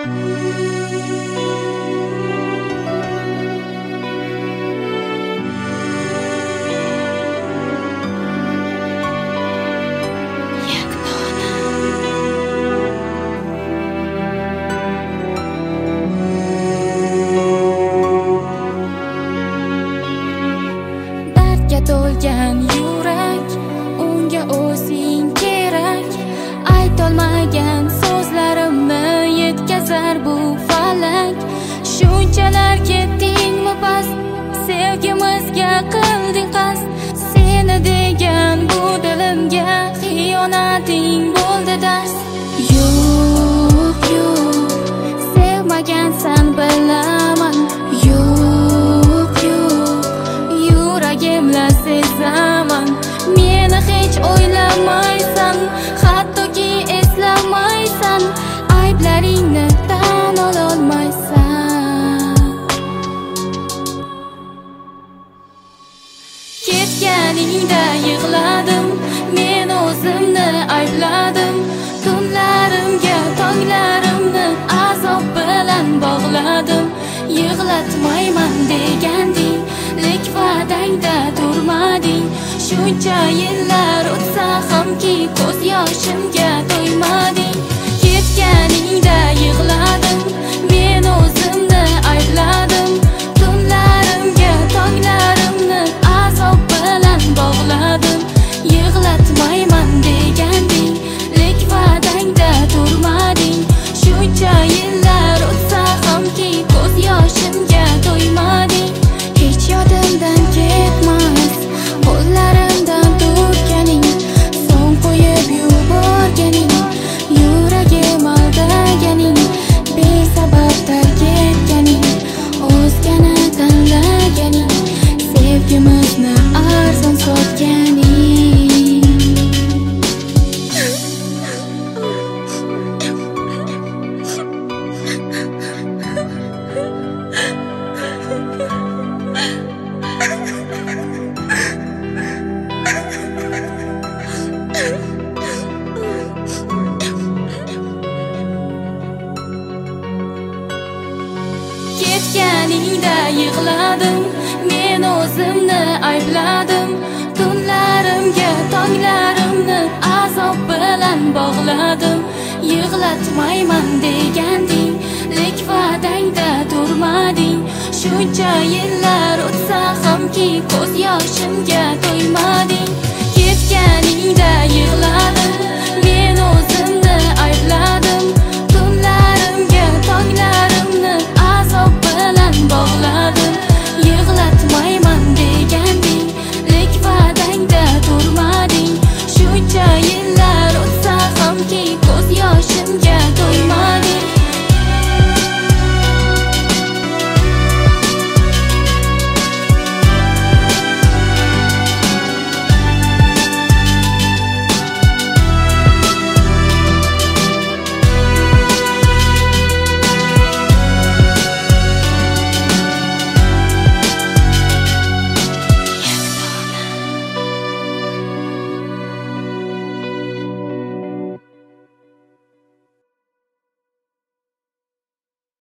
To'lgan yurak, unga o'zing kerak. Aytolmagan so'zlarimni yetkazar bu falak. Shunchalar ketdingmi past, sevgimizga qilding qasd. Seni degan bu dilimga xiyonating bo'ldi dast. Yo'q, yo'q, sevmagansan bilaman. Yuragimla sezaman, meni hech o'ylamaysan, hattoki eslamaysan, ayblaringni tan ololmaysan. Ketganingda yig'ladim, men o'zimni aybladim. Tunlarimga tonglarimni azob bilan bog'ladim. Yig'latmayman deganding, lek va'dangda turmading. Shuncha yillar o'tsa hamki ko'z yoshimga to'ymading. Ketganingda yig'ladim, men o'zimni aybladim. Tunlarimga tonglarimni azob bilan bog'ladim. Yig'latmayman deganding, lek va'dangda turmading. Shuncha yillar o'tsa hamki ko'z yoshimga to'ymading. Hech yodimdan ketmas qo'llarimdan tutganing, so'ng qo'yib yuborganing, yuragim aldaganing, besabab tark etganing, o'zgani tanlaganing, sevgimizni arzon sotganing. Ketganingda yig'ladim, men o'zimni aybladim. Tunlarimga tonglarimni azob bilan bog'ladim. Yig'latmayman deganding, lek va'dangda turmading. Shuncha yillar o'tsa hamki ko'z yoshimga to'ymading. Ketganingda yig'ladim.